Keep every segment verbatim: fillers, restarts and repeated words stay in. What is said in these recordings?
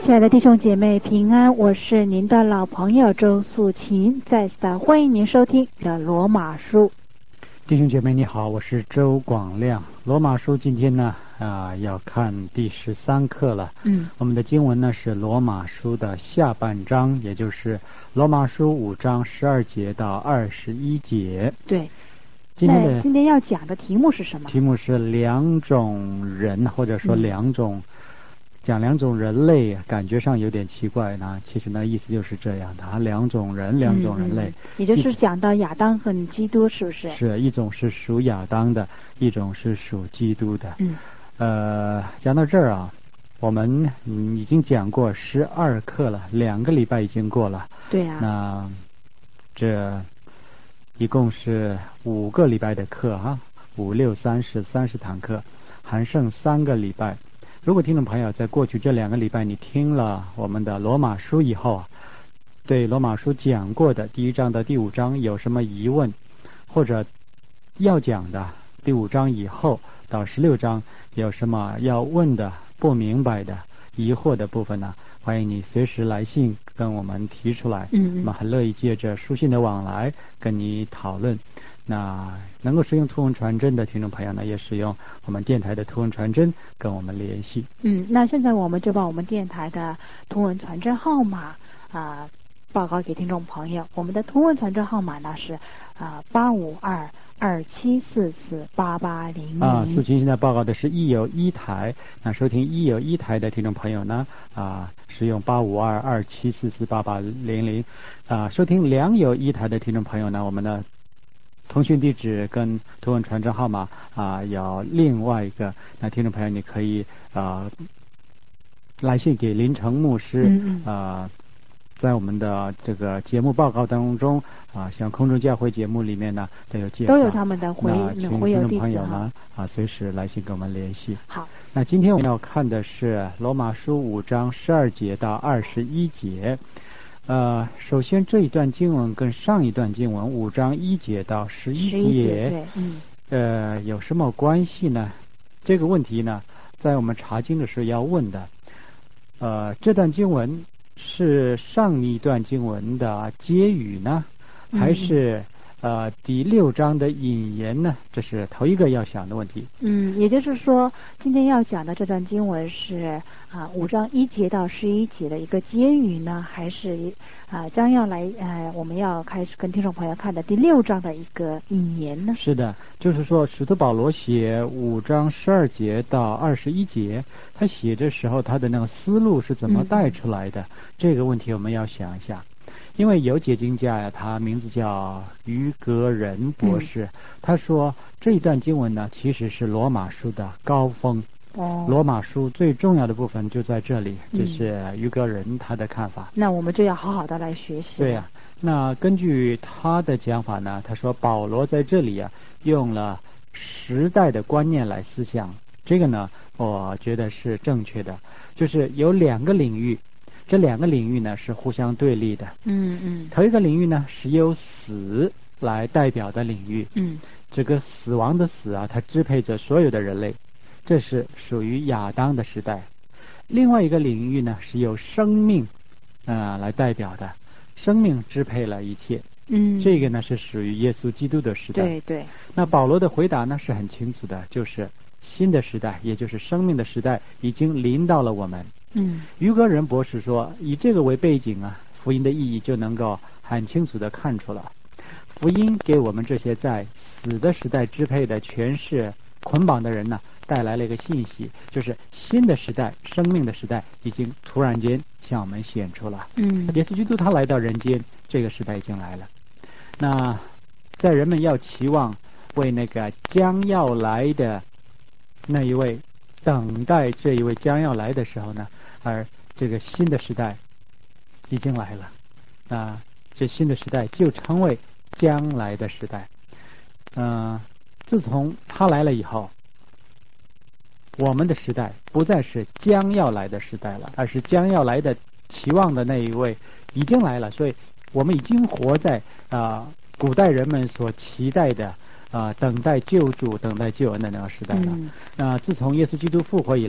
亲爱的弟兄姐妹平安，我是您的老朋友周素琴，再次的欢迎您收听的罗马书。 弟兄姐妹你好，我是周广亮。罗马书今天呢啊要看第十三课了。 嗯，我们的经文呢是罗马书的下半章，也就是罗马书五章十二节到二十一节。 对。 今天的那今天要讲的题目是什么？ 题目是两种人，或者说两种、嗯、讲两种人类，感觉上有点奇怪呢。其实呢，意思就是这样的啊，两种人，两种人类， 嗯、也就是讲到亚当和基督，是不是？ 是一种是属亚当的，一种是属基督的。 嗯， 呃，讲到这儿啊，我们嗯已经讲过十二课了，两个礼拜已经过了。 对啊。 那这一共是五个礼拜的课啊，五六三十三十堂课，还剩三个礼拜。如果听众朋友在过去这两个礼拜你听了我们的罗马书以后啊，对罗马书讲过的第一章到第五章有什么疑问，或者要讲的第五章以后到十六章有什么要问的、不明白的、疑惑的部分呢？欢迎你随时来信跟我们提出来， 嗯， 我们很乐意借着书信的往来跟你讨论。那能够使用图文传真的听众朋友呢，也使用我们电台的图文传真跟我们联系。 嗯，那现在我们就把我们电台的图文传真号码啊、呃、报告给听众朋友。我们的图文传真号码呢是啊八五二二七四四八八零零。啊， 素琴现在报告的是一有一台，那收听一有一台的听众朋友呢啊，使用八五二二七四四八八零零。啊，收听两有一台的听众朋友呢，我们的通讯地址跟图文传真号码啊有另外一个，那听众朋友你可以啊来信给林成牧师， 嗯嗯啊。在我们的这个节目报告当中啊，像空中教会节目里面呢都有介绍， 都有他们的回请回邮地址听众朋友呢啊随时来信跟我们联系。 好， 那今天我们要看的是罗马书五章十二节到二十一节。呃，首先这一段经文跟上一段经文五章一节到十一节， 对，嗯， 呃，有什么关系呢？这个问题呢，在我们查经的时候要问的。呃，这段经文是上一段经文的结语呢，还是、嗯、呃第六章的引言呢？这是头一个要想的问题。 嗯，也就是说，今天要讲的这段经文是啊五章一节到十一节的一个结语呢，还是啊将要来呃我们要开始跟听众朋友看的第六章的一个引言呢？ 是的，就是说使徒保罗写五章十二节到二十一节，他写的时候他的那个思路是怎么带出来的？嗯、这个问题我们要想一下。因为有解经家呀，他名字叫于格仁博士，嗯、他说这一段经文呢，其实是罗马书的高峰。 哦， 罗马书最重要的部分就在这里，这是于格仁他的看法。 那我们就要好好的来学习。 对呀、啊，那根据他的讲法呢，他说保罗在这里啊用了时代的观念来思想，这个呢，我觉得是正确的，就是有两个领域。这两个领域呢是互相对立的。 嗯嗯。 头一个领域呢是由死来代表的领域。 嗯。 这个死亡的死啊，它支配着所有的人类，这是属于亚当的时代。另外一个领域呢是由生命啊、呃、来代表的，生命支配了一切。 嗯。 这个呢是属于耶稣基督的时代。 对对。 那保罗的回答呢是很清楚的，就是新的时代，也就是生命的时代已经临到了我们。 嗯， 于格仁博士说，以这个为背景啊，福音的意义就能够很清楚的看出了。福音给我们这些在死的时代支配的权势捆绑的人呢，带来了一个信息，就是新的时代，生命的时代已经突然间向我们显出了。 嗯， 耶稣基督他来到人间，这个时代已经来了。那在人们要期望为那个将要来的那一位等待这一位将要来的时候呢，而这个新的时代已经来了，啊，这新的时代就成为将来的时代。嗯、呃，自从他来了以后，我们的时代不再是将要来的时代了，而是将要来的期望的那一位已经来了，所以我们已经活在啊、呃、古代人们所期待的啊、呃、等待救主、等待救恩的那个时代了。 嗯、 那自从耶稣基督复活以来，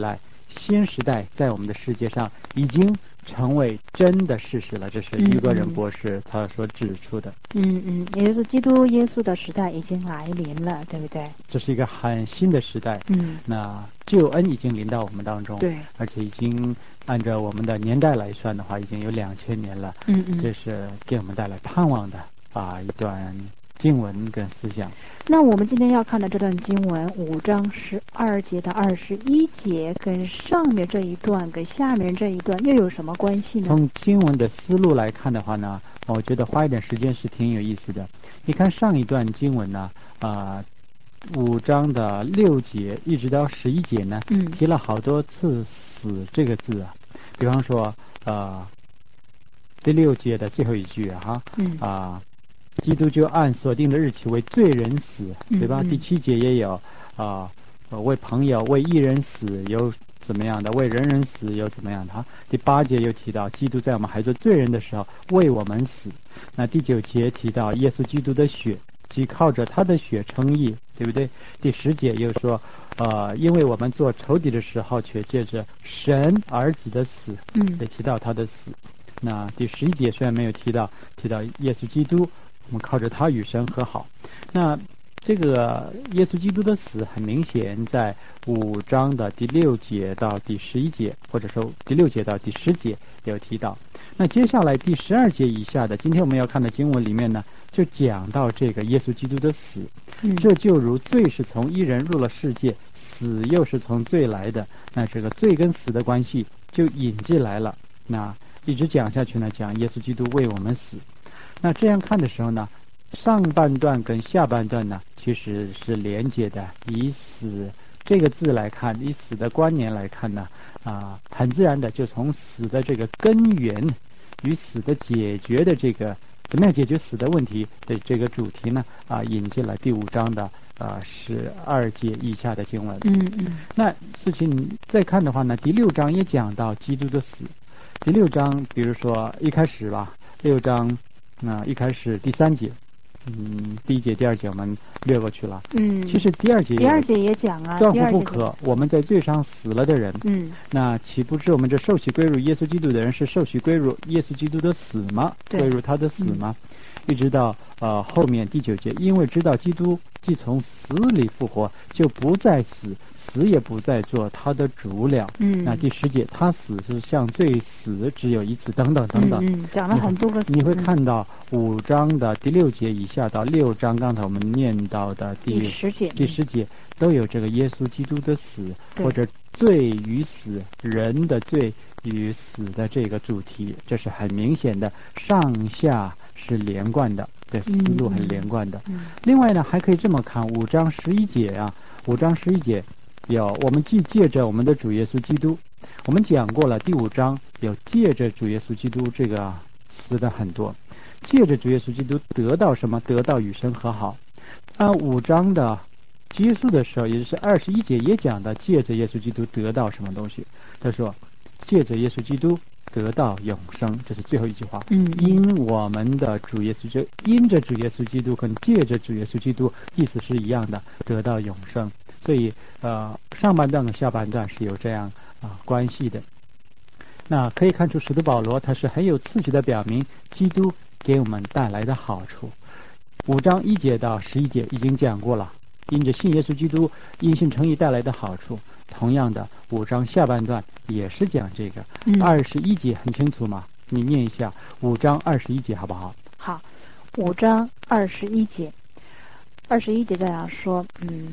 新时代在我们的世界上已经成为真的事实了，这是于国仁博士他所指出的。 嗯嗯，也就是基督耶稣的时代已经来临了，对不对？ 这是一个很新的时代。 嗯， 那救恩已经临到我们当中， 对， 而且已经按照我们的年代来算的话，已经有两千年了。 嗯嗯， 这是给我们带来盼望的啊一段经文跟思想。 那我们今天要看的这段经文五章十二节到二十一节，跟上面这一段跟下面这一段又有什么关系呢？ 从经文的思路来看的话呢，我觉得花一点时间是挺有意思的。你看上一段经文呢，啊、呃，五章的六节一直到十一节呢， 嗯， 提了好多次“死”这个字啊，比方说呃第六节的最后一句啊，哈， 嗯啊。基督就按所定的日期为罪人死，对吧？ 嗯嗯、 第七节也有啊、呃，为朋友为一人死有怎么样的，为人人死有怎么样的哈。第八节又提到基督在我们还做罪人的时候为我们死。那第九节提到耶稣基督的血，即靠着他的血称义，对不对？第十节又说呃，因为我们做仇敌的时候，却借着神儿子的死， 嗯， 也提到他的死。那第十一节虽然没有提到提到耶稣基督，我们靠着他与神和好。那这个耶稣基督的死很明显在五章的第六节到第十一节，或者说第六节到第十节有提到。那接下来第十二节以下的，今天我们要看的经文里面呢，就讲到这个耶稣基督的死。 嗯， 这就如罪是从一人入了世界，死又是从罪来的，那这个罪跟死的关系就引进来了。那一直讲下去呢，讲耶稣基督为我们死。那这样看的时候呢，上半段跟下半段呢其实是连接的。以死这个字来看，以死的观念来看呢，啊，很自然的就从死的这个根源与死的解决的这个怎么样解决死的问题的这个主题呢，啊，引进了第五章的啊十二节以下的经文。 嗯嗯。 那事情再看的话呢，第六章也讲到基督的死。第六章，比如说一开始吧，六章。那一开始第三节，嗯，第一节、第二节我们略过去了。 嗯， 其实第二节， 第二节也讲啊， 断乎不可。我们在罪上死了的人， 嗯， 那岂不知我们这受洗归入耶稣基督的人是受洗归入耶稣基督的死吗？归入他的死吗？嗯、一直到呃后面第九节，因为知道基督既从死里复活，就不再死。死也不再做他的主了。 嗯， 那第十节，他死是向罪死，只有一次，等等等等。 嗯，讲了很多个。 你会看到五章的第六节以下到六章，刚才我们念到的第十节， 第十节都有这个耶稣基督的死，或者罪与死，人的罪与死的这个主题，这是很明显的，上下是连贯的，对，思路很连贯的。 嗯嗯、 另外呢，还可以这么看，五章十一节啊。五章十一节有我们既借着我们的主耶稣基督，我们讲过了，第五章有借着主耶稣基督这个词的很多，借着主耶稣基督得到什么？得到与神和好。啊，五章的结束的时候，也就是二十一节也讲到借着耶稣基督得到什么东西。他说借着耶稣基督得到永生，这是最后一句话。 嗯， 因我们的主耶稣基督，因着主耶稣基督跟借着主耶稣基督意思是一样的，得到永生。所以呃，上半段和下半段是有这样啊、呃、关系的。那可以看出使徒保罗他是很有刺激的表明基督给我们带来的好处。五章一节到十一节已经讲过了，因着信耶稣基督因信称义带来的好处。同样的，五章下半段也是讲这个。二十一节很清楚嘛？你念一下五章二十一节好不好？ 好，五章二十一节，二十一节这样说，嗯。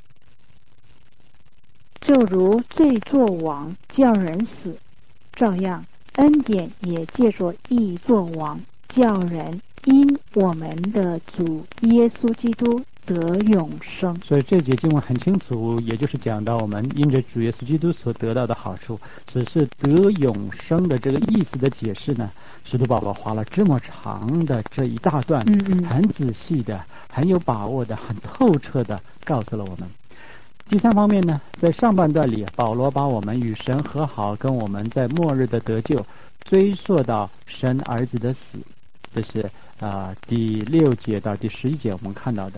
就如罪作王叫人死，照样恩典也借着义作王叫人因我们的主耶稣基督得永生。 所以这节经文很清楚，也就是讲到我们因着主耶稣基督所得到的好处。只是得永生的这个意思的解释呢，使徒保罗花了这么长的这一大段， 嗯嗯， 很仔细的、很有把握的、很透彻的告诉了我们。第三方面呢，在上半段里，保罗把我们与神和好跟我们在末日的得救追溯到神儿子的死，这是啊、呃、第六节到第十一节我们看到的。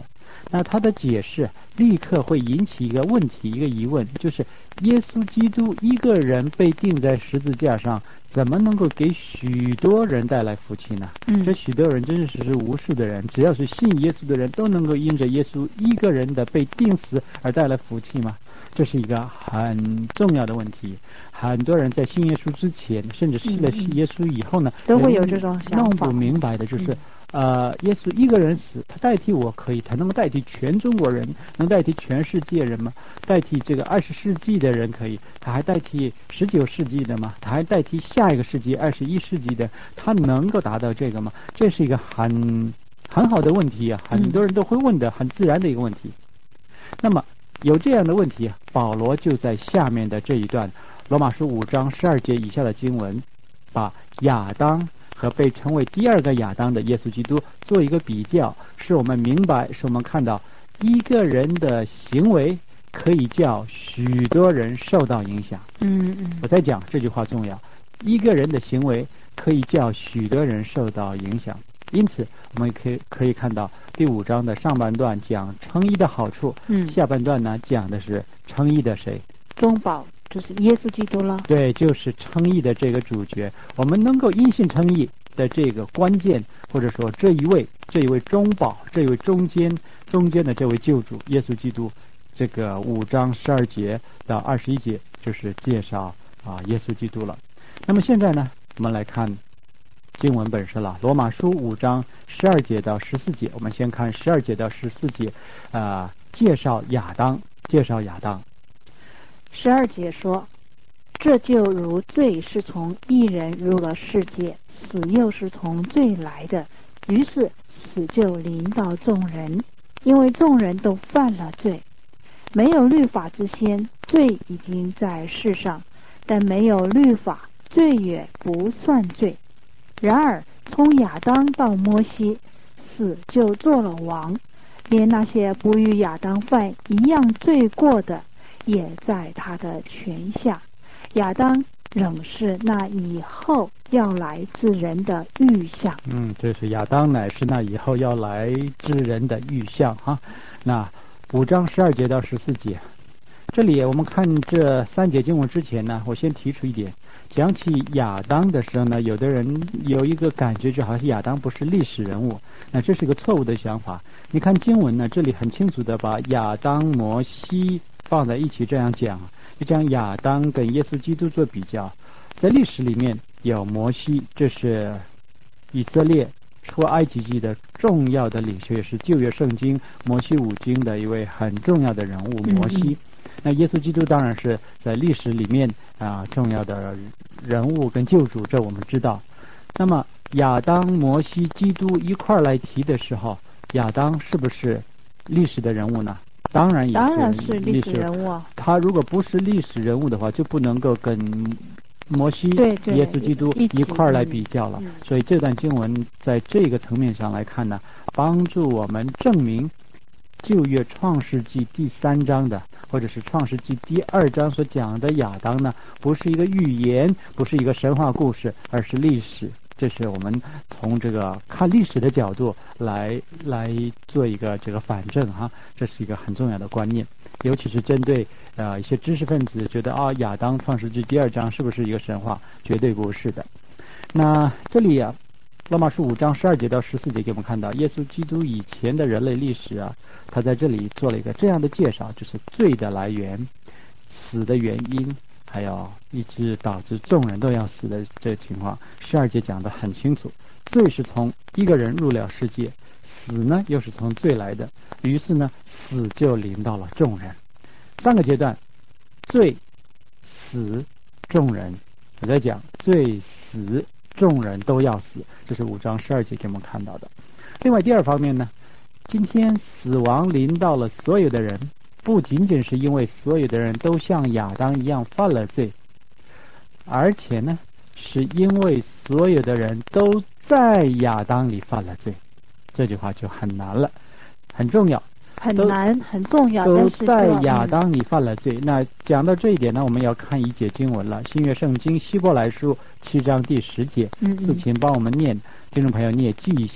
那他的解释立刻会引起一个问题，一个疑问，就是耶稣基督一个人被钉在十字架上，怎么能够给许多人带来福气呢？ 嗯， 这许多人真是是无数的人，只要是信耶稣的人都能够因着耶稣一个人的被钉死而带来福气吗？这是一个很重要的问题。很多人在信耶稣之前，甚至信了耶稣以后呢， 都会有这种想法， 弄不明白的就是、嗯、呃，耶稣一个人死，他代替我可以，他能够代替全中国人，能代替全世界人吗？代替这个二十世纪的人可以，他还代替十九世纪的吗？他还代替下一个世纪二十一世纪的，他能够达到这个吗？这是一个很很好的问题啊，很多人都会问的，很自然的一个问题。那么有这样的问题，保罗就在下面的这一段罗马书五章十二节以下的经文，把亚当和被称为第二个亚当的耶稣基督做一个比较，使我们明白，使我们看到一个人的行为可以叫许多人受到影响。 嗯嗯， 我在讲这句话重要，一个人的行为可以叫许多人受到影响。因此我们可以可以看到第五章的上半段讲称义的好处， 嗯，下半段呢讲的是称义的谁？ 中保，就是耶稣基督了。 对，就是称义的这个主角。我们能够因信称义的这个关键，或者说这一位这一位中保，这一位中间中间的这位救主耶稣基督，这个五章十二节到二十一节就是介绍啊耶稣基督了。那么现在呢，我们来看经文本身了，罗马书五章十二节到十四节。我们先看十二节到十四节，啊、呃，介绍亚当，介绍亚当。 十二节说，这就如罪是从一人入了世界，死又是从罪来的，于是死就临到众人，因为众人都犯了罪。没有律法之先，罪已经在世上，但没有律法，罪也不算罪。然而从亚当到摩西，死就做了王，连那些不与亚当犯一样罪过的，也在他的权下。亚当仍是那以后要来治人的预象。 嗯，这是亚当乃是那以后要来治人的预象哈。那五章十二节到十四节，这里我们看这三节经文之前呢，我先提出一点。讲起亚当的时候呢，有的人有一个感觉，就好像亚当不是历史人物，那这是一个错误的想法。你看经文呢，这里很清楚的把亚当、摩西放在一起这样讲，就将亚当跟耶稣基督做比较。在历史里面有摩西，这是以色列出埃及记的重要的领袖，也是旧约圣经摩西五经的一位很重要的人物摩西。嗯那耶稣基督当然是在历史里面啊重要的人物跟救主，这我们知道。那么亚当、摩西、基督一块来提的时候，亚当是不是历史的人物呢？当然也是， 当然是历史人物。 他如果不是历史人物的话，就不能够跟摩西、耶稣基督一块来比较了。所以这段经文在这个层面上来看呢，帮助我们证明旧约创世纪第三章的，或者是创世纪第二章所讲的亚当呢，不是一个寓言，不是一个神话故事，而是历史。这是我们从这个看历史的角度来来做一个这个反证哈，这是一个很重要的观念。尤其是针对呃一些知识分子觉得啊亚当创世纪第二章是不是一个神话？绝对不是的。那这里啊，罗马书五章十二节到十四节给我们看到耶稣基督以前的人类历史啊，他在这里做了一个这样的介绍，就是罪的来源、死的原因，还有一直导致众人都要死的这个情况。十二节讲得很清楚，罪是从一个人入了世界，死呢又是从罪来的，于是呢死就临到了众人。三个阶段，罪、死、众人。我在讲罪、死、众人都要死，这是五章十二节给我们看到的。另外第二方面呢，今天死亡临到了所有的人，不仅仅是因为所有的人都像亚当一样犯了罪，而且呢是因为所有的人都在亚当里犯了罪。这句话就很难了，很重要， 很难很重要， 都在亚当里犯了罪。那讲到这一点呢，我们要看一节经文了，新约圣经希伯来书七章第十节。 嗯嗯， 事情帮我们念，听众朋友你也记一下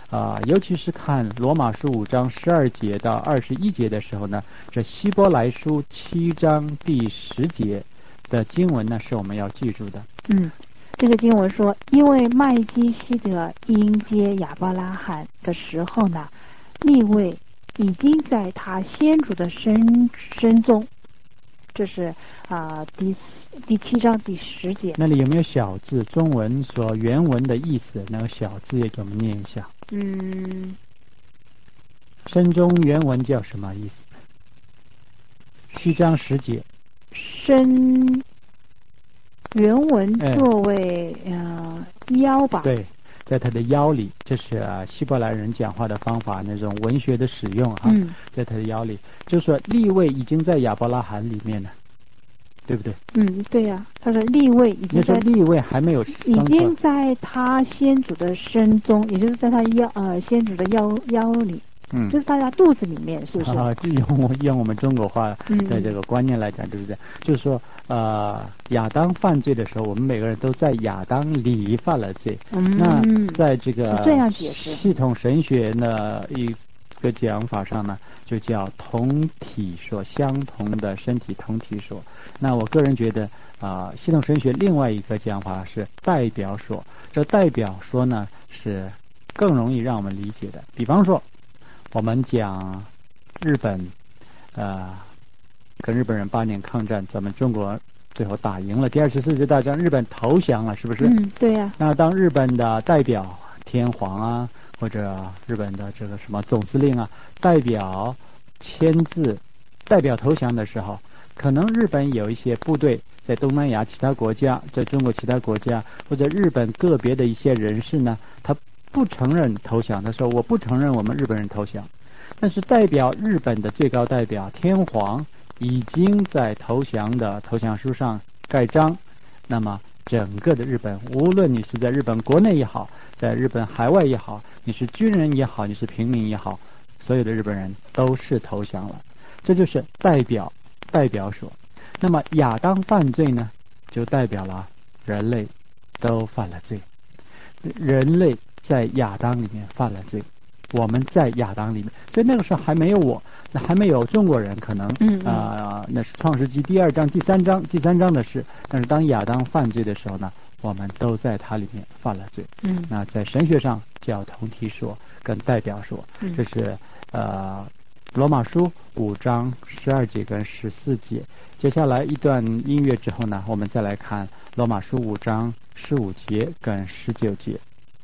啊、呃，尤其是看罗马书五章十二节到二十一节的时候呢，这希伯来书七章第十节的经文呢，是我们要记住的。 嗯，这个经文说，因为麦基希德迎接亚伯拉罕的时候呢，利未已经在他先祖的身身中。这是啊、呃、第第七章第十节。 那里有没有小字？中文所原文的意思，那个小字也给我们念一下。 嗯， 身中原文叫什么意思？七章十节。 身原文作为、哎、呃腰吧。 对。在他的腰里，这是、啊、希伯来人讲话的方法，那种文学的使用哈、啊嗯。在他的腰里，就是说利未已经在亚伯拉罕里面了，对不对？ 嗯，对呀、啊，他说利未已经在， 那利未还没有， 已经在他先祖的身中，也就是在他腰呃先祖的腰腰里。嗯，就是在他肚子里面，是不是？ 啊，用用我们中国话的这个观念来讲，对不对？就是说，呃，亚当犯罪的时候，我们每个人都在亚当里犯了罪。嗯，那在这个系统神学的一个讲法上呢，就叫同体说，相同的身体同体说。那我个人觉得啊、呃，系统神学另外一个讲法是代表说，这代表说呢是更容易让我们理解的。比方说。我们讲日本，呃，跟日本人八年抗战，咱们中国最后打赢了第二次世界大战，日本投降了，是不是？ 嗯，对呀、啊。 那当日本的代表天皇啊，或者日本的这个什么总司令啊，代表签字代表投降的时候，可能日本有一些部队在东南亚其他国家，在中国其他国家，或者日本个别的一些人士呢，他不承认投降，他说我不承认我们日本人投降，但是代表日本的最高代表天皇已经在投降的投降书上盖章，那么整个的日本，无论你是在日本国内也好，在日本海外也好，你是军人也好，你是平民也好，所有的日本人都是投降了，这就是代表代表说。那么亚当犯罪呢，就代表了人类都犯了罪，人类在亚当里面犯了罪，我们在亚当里面，所以那个时候还没有我，那还没有中国人，可能嗯啊、呃，那是创世纪第二章、第三章、第三章的事。但是当亚当犯罪的时候呢，我们都在他里面犯了罪。嗯，那在神学上叫同体说跟代表说，嗯、这是呃罗马书五章十二节跟十四节。接下来一段音乐之后呢，我们再来看罗马书五章十五节跟十九节。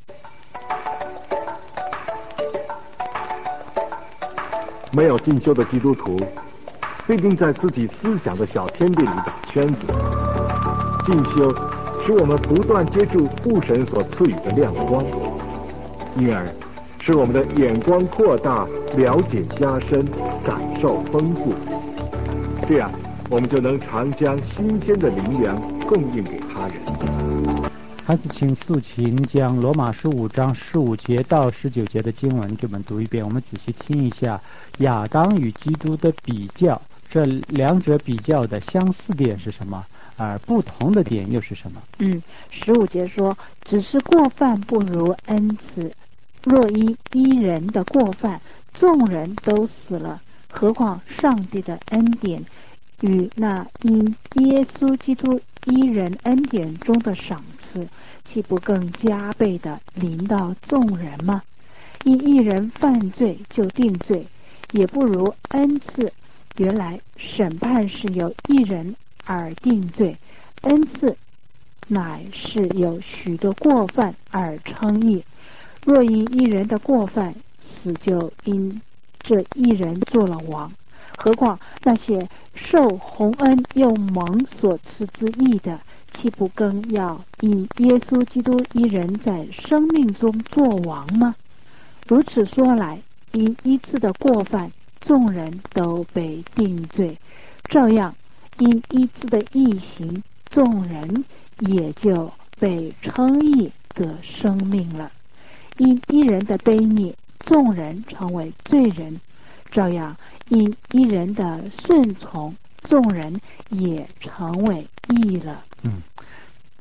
没有进修的基督徒，必定在自己思想的小天地里打圈子。进修使我们不断接触父神所赐予的亮光，因而使我们的眼光扩大，了解加深，感受丰富。这样，我们就能常将新鲜的灵粮供应给他人。 孩子，请肃琴将罗马书五章十五节到十九节的经文给我们读一遍，我们仔细听一下亚当与基督的比较，这两者比较的相似点是什么，而不同的点又是什么？ 嗯，十五节说，只是过犯不如恩慈，若因一人的过犯，众人都死了，何况上帝的恩典与那因耶稣基督一人恩典中的赏赐，岂不更加倍的临到众人吗？因一人犯罪就定罪，也不如恩赐。原来审判是由一人而定罪，恩赐乃是有许多过犯而称义。若因一人的过犯，死就因这一人做了王。何况那些受洪恩又蒙所赐之义的，岂不更要因耶稣基督一人在生命中做王吗？如此说来，因一次的过犯，众人都被定罪；这样，因一次的义行，众人也就被称义得生命了。因一人的悖逆，众人成为罪人；这样，因一人的顺从，众人也成为义了。 嗯，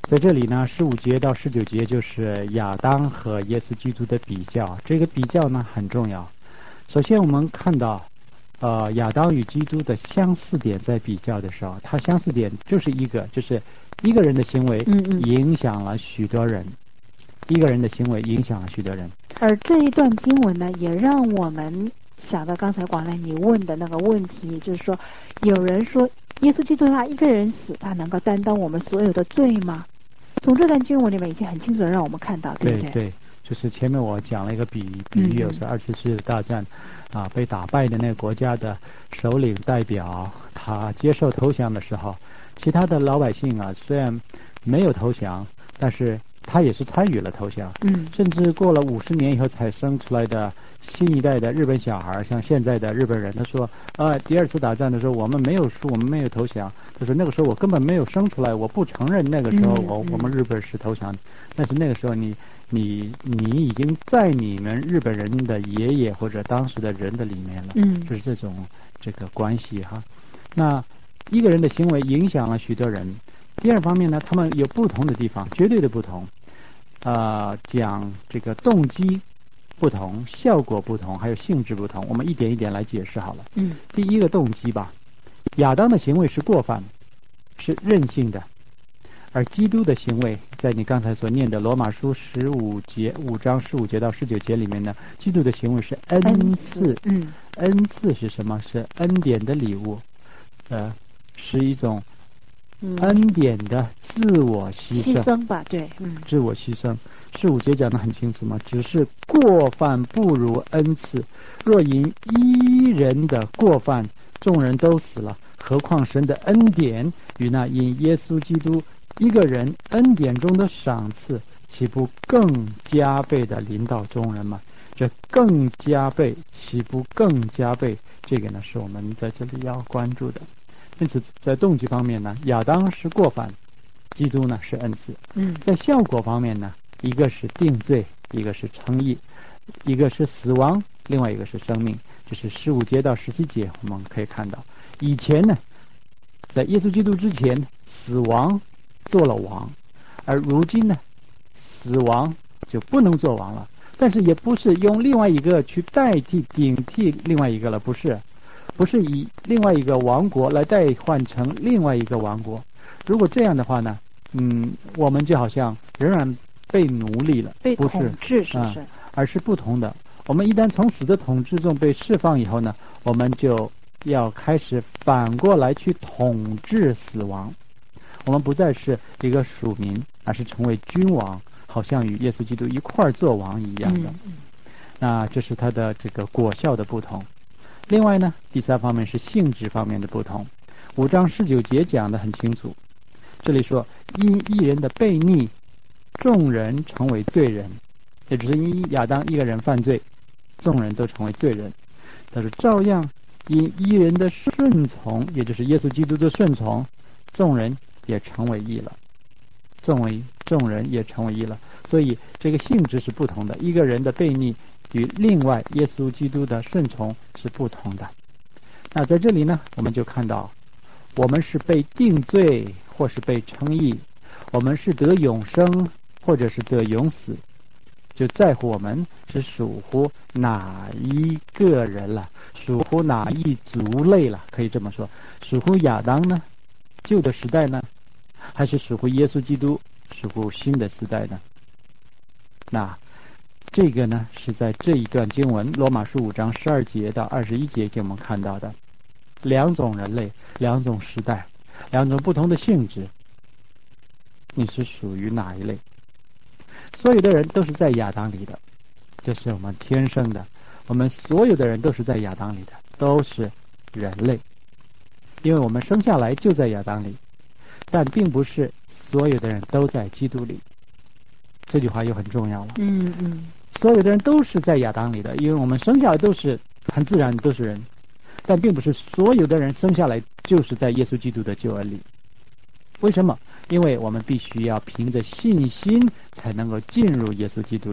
在这里呢，十五节到十九节就是亚当和耶稣基督的比较。这个比较呢很重要。首先我们看到，呃，亚当与基督的相似点在比较的时候，它相似点就是一个，就是一个人的行为影响了许多人，嗯嗯一个人的行为影响了许多人。 而这一段经文呢，也让我们想到刚才广来你问的那个问题，就是说，有人说耶稣基督他一个人死，他能够担当我们所有的罪吗？从这段经文里面已经很清楚的让我们看到，对不对？ 对对，就是前面我讲了一个比比喻，我说二次世界大战啊被打败的那个国家的首领代表，他接受投降的时候，其他的老百姓啊虽然没有投降，但是他也是参与了投降。嗯，甚至过了五十年以后才生出来的新一代的日本小孩，像现在的日本人，他说啊，第二次打仗的时候我们没有输，我们没有投降。他说那个时候我根本没有生出来，我不承认那个时候我、嗯、我们日本是投降的。但是那个时候你你你已经在你们日本人的爷爷或者当时的人的里面了。嗯，就是这种这个关系哈。那一个人的行为影响了许多人。第二方面呢，他们有不同的地方，绝对的不同。呃，讲这个动机不同，效果不同，还有性质不同，我们一点一点来解释好了。嗯，第一个动机吧，亚当的行为是过犯，是任性的，而基督的行为，在你刚才所念的罗马书十五节五章十五节到十九节里面呢，基督的行为是恩赐。嗯，恩赐是什么？是恩典的礼物，呃，是一种恩典的自我牺牲， 牺牲吧，对，嗯， 自我牺牲。十五节讲得很清楚嘛，只是过犯不如恩赐，若因一人的过犯，众人都死了，何况神的恩典与那因耶稣基督一个人恩典中的赏赐，岂不更加倍的临到众人吗？这更加倍，岂不更加倍？这个呢，是我们在这里要关注的。因此，在动机方面呢，亚当是过犯，基督呢是恩赐。嗯，在效果方面呢，一个是定罪，一个是称义，一个是死亡，另外一个是生命。这是十五节到十七节，我们可以看到，以前呢，在耶稣基督之前，死亡做了王，而如今呢，死亡就不能做王了。但是也不是用另外一个去代替顶替另外一个了，不是。不是以另外一个王国来代换成另外一个王国。如果这样的话呢，嗯，我们就好像仍然被奴隶了， 被统治，是不是、 嗯？而是不同的。我们一旦从死的统治中被释放以后呢，我们就要开始反过来去统治死亡。我们不再是一个属民，而是成为君王，好像与耶稣基督一块儿做王一样的。嗯、那这是它的这个果效的不同。另外呢，第三方面是性质方面的不同。五章十九节讲得很清楚，这里说因一人的悖逆，众人成为罪人，也就是因亚当一个人犯罪，众人都成为罪人。但是照样因一人的顺从，也就是耶稣基督的顺从，众人也成为义了，众为众人也成为义了。所以这个性质是不同的，一个人的悖逆与另外耶稣基督的顺从是不同的。那在这里呢，我们就看到，我们是被定罪，或是被称义；我们是得永生，或者是得永死，就在乎我们是属乎哪一个人了，属乎哪一族类了，可以这么说，属乎亚当呢，旧的时代呢，还是属乎耶稣基督，属乎新的时代呢？那这个呢，是在这一段经文罗马书五章十二节到二十一节给我们看到的两种人类，两种时代，两种不同的性质。你是属于哪一类？所有的人都是在亚当里的，这是我们天生的，我们所有的人都是在亚当里的，都是人类，因为我们生下来就在亚当里，但并不是所有的人都在基督里。这句话又很重要了。嗯嗯，所有的人都是在亚当里的，因为我们生下来都是很自然都是人，但并不是所有的人生下来就是在耶稣基督的救恩里。为什么？因为我们必须要凭着信心才能够进入耶稣基督里，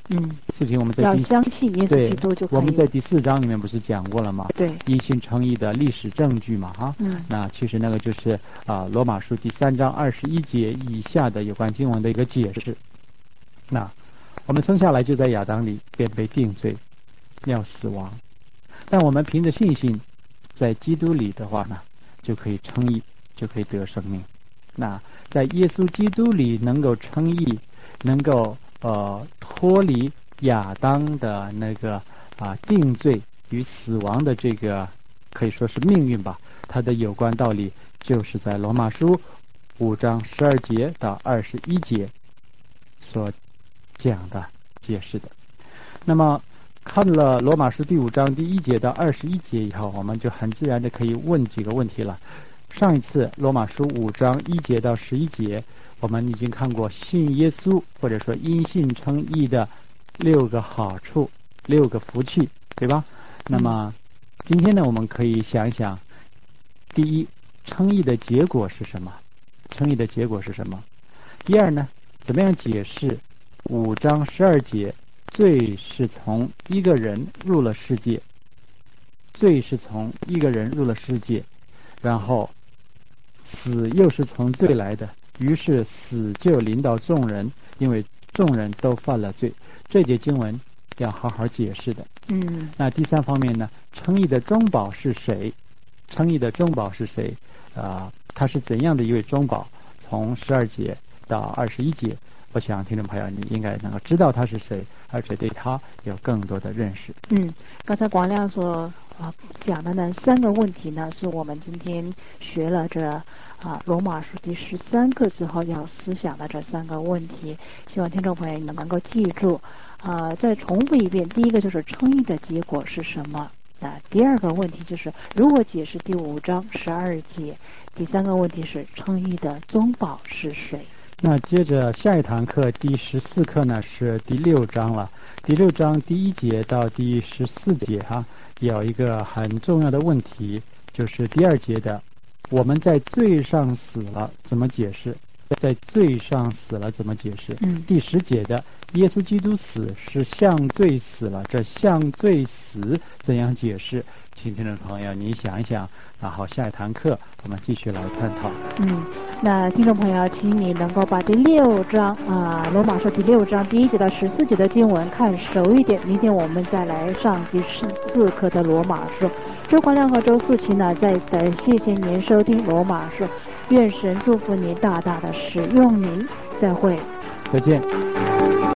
嗯， 事情我们在要第相信耶稣基督就可以。 我们在第四章里面不是讲过了吗？ 对， 因信称义的历史证据嘛，哈。 嗯。 那其实那个就是啊，罗马书第三章二十一节以下的有关经文的一个解释。那我们生下来就在亚当里便被定罪，要死亡。但我们凭着信心，在基督里的话呢，就可以称义，就可以得生命。那在耶稣基督里能够称义，能够呃脱离亚当的那个啊定罪与死亡的这个可以说是命运吧，它的有关道理就是在罗马书五章十二节到二十一节所讲的解释的。那么看了罗马书第五章第一节到二十一节以后，我们就很自然的可以问几个问题了。上一次罗马书五章一节到十一节，我们已经看过信耶稣或者说因信称义的六个好处，六个福气，对吧？那么今天呢，我们可以想一想，第一，称义的结果是什么？称义的结果是什么？第二呢，怎么样解释五章十二节？罪是从一个人入了世界，罪是从一个人入了世界，然后死又是从罪来的，于是死就临到众人，因为众人都犯了罪。这节经文要好好解释的。 嗯。 那第三方面呢，称义的中保是谁？称义的中保是谁？啊、呃，他是怎样的一位中保？从十二节到二十一节。我想听众朋友你应该能够知道他是谁，而且对他有更多的认识。 嗯，刚才广亮所啊讲的呢三个问题呢，是我们今天学了这啊罗马书第十三课之后要思想的这三个问题，希望听众朋友你们能够记住。啊，再重复一遍，第一个就是称义的结果是什么？啊，第二个问题就是如何解释第五章十二节？第三个问题是称义的中保是谁？ 那接着下一堂课第十四课呢是第六章了。第六章第一节到第十四节哈，有一个很重要的问题，就是第二节的我们在罪上死了怎么解释？在罪上死了怎么解释？ 嗯。 第十节的耶稣基督死是向罪死了，这向罪死怎样解释？请听众朋友你想一想，然后下一堂课我们继续来探讨。 嗯，那听众朋友，请你能够把第六章啊，罗马书第六章第一节到十四节的经文看熟一点。明天我们再来上第十四课的罗马书。周光亮和周素琴呢，再次谢谢您收听罗马书，愿神祝福您大大的使用您，再会， 再见。